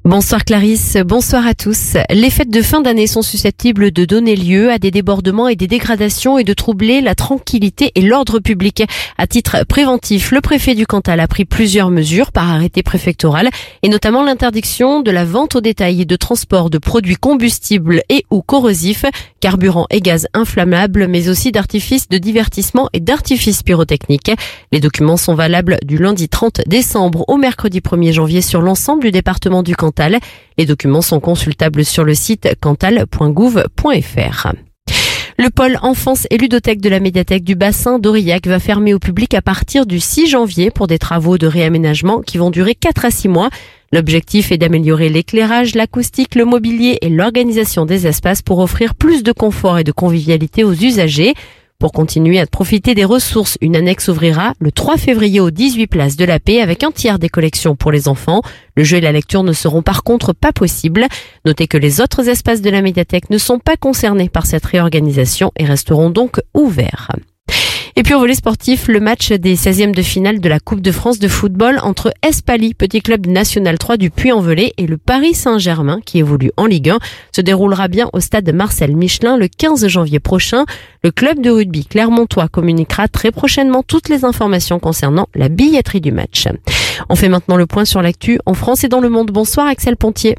Bonsoir Clarisse, bonsoir à tous. Les fêtes de fin d'année sont susceptibles de donner lieu à des débordements et des dégradations et de troubler la tranquillité et l'ordre public. À titre préventif, le préfet du Cantal a pris plusieurs mesures par arrêté préfectoral et notamment l'interdiction de la vente au détail et de transport de produits combustibles et ou corrosifs, carburant et gaz inflammables, mais aussi d'artifices de divertissement et d'artifices pyrotechniques. Les documents sont valables du lundi 30 décembre au mercredi 1er janvier sur l'ensemble du département du Cantal. Les documents sont consultables sur le site cantal.gouv.fr. Le pôle enfance et ludothèque de la médiathèque du bassin d'Aurillac va fermer au public à partir du 6 janvier pour des travaux de réaménagement qui vont durer 4 à 6 mois. L'objectif est d'améliorer l'éclairage, l'acoustique, le mobilier et l'organisation des espaces pour offrir plus de confort et de convivialité aux usagers. Pour continuer à profiter des ressources, une annexe ouvrira le 3 février aux 18 places de la Paix avec un tiers des collections pour les enfants. Le jeu et la lecture ne seront par contre pas possibles. Notez que les autres espaces de la médiathèque ne sont pas concernés par cette réorganisation et resteront donc ouverts. Et puis au volet sportif, le match des 16e de finale de la Coupe de France de football entre Espali, petit club national 3 du Puy-en-Velay, et le Paris Saint-Germain, qui évolue en Ligue 1, se déroulera bien au stade Marcel Michelin le 15 janvier prochain. Le club de rugby clermontois communiquera très prochainement toutes les informations concernant la billetterie du match. On fait maintenant le point sur l'actu en France et dans le monde. Bonsoir Axel Pontier.